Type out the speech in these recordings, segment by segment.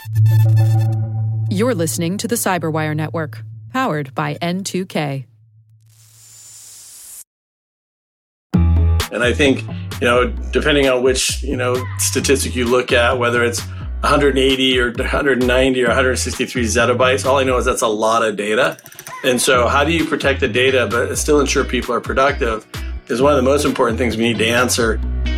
You're listening to the Cyberwire Network, powered by N2K. And I think, depending on which, statistic you look at, whether it's 180 or 190 or 163 zettabytes, all I know is that's a lot of data. And so how do you protect the data but still ensure people are productive is one of the most important things we need to answer.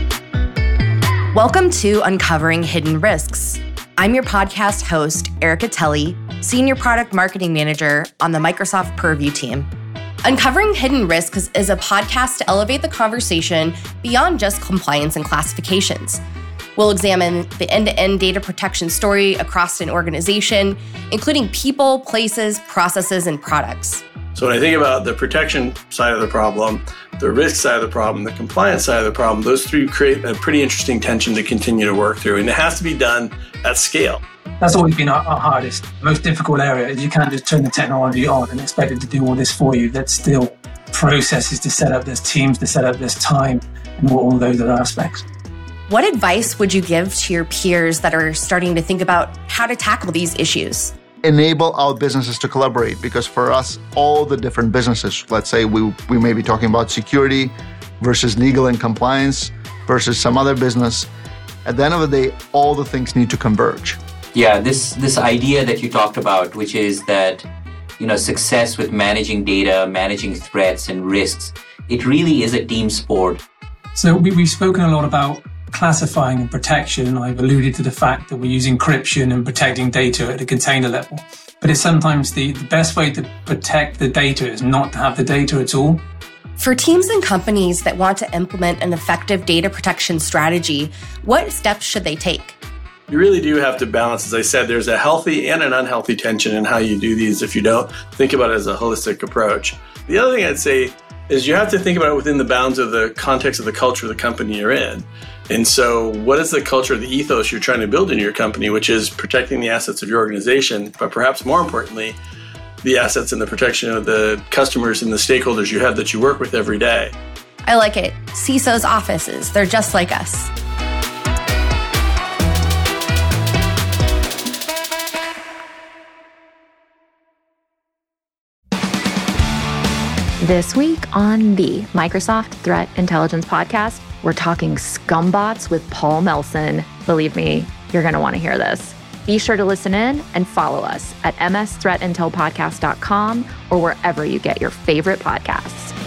Welcome to Uncovering Hidden Risks. I'm your podcast host, Erica Telly, Senior Product Marketing Manager on the Microsoft Purview team. Uncovering Hidden Risks is a podcast to elevate the conversation beyond just compliance and classifications. We'll examine the end-to-end data protection story across an organization, including people, places, processes, and products. So when I think about the protection side of the problem, the risk side of the problem, the compliance side of the problem, those three create a pretty interesting tension to continue to work through. And it has to be done at scale. That's always been our hardest, most difficult area, is you can't just turn the technology on and expect it to do all this for you. There's still processes to set up, there's teams to set up, there's time, and all those other aspects. What advice would you give to your peers that are starting to think about how to tackle these issues? Enable our businesses to collaborate, because for us, all the different businesses, let's say we may be talking about security versus legal and compliance versus some other business. At the end of the day, all the things need to converge. Yeah, this idea that you talked about, which is that, success with managing data, managing threats and risks, it really is a team sport. So we've spoken a lot about classifying and protection. I've alluded to the fact that we use encryption and protecting data at a container level. But it's sometimes the best way to protect the data is not to have the data at all. For teams and companies that want to implement an effective data protection strategy, what steps should they take? You really do have to balance. As I said, there's a healthy and an unhealthy tension in how you do these if you don't think about it as a holistic approach. The other thing I'd say is you have to think about it within the bounds of the context of the culture of the company you're in. And so what is the culture, the ethos you're trying to build in your company, which is protecting the assets of your organization, but perhaps more importantly, the assets and the protection of the customers and the stakeholders you have that you work with every day. I like it. CISO's offices, they're just like us. This week on the Microsoft Threat Intelligence Podcast, we're talking scumbots with Paul Melson. Believe me, you're going to want to hear this. Be sure to listen in and follow us at msthreatintelpodcast.com or wherever you get your favorite podcasts.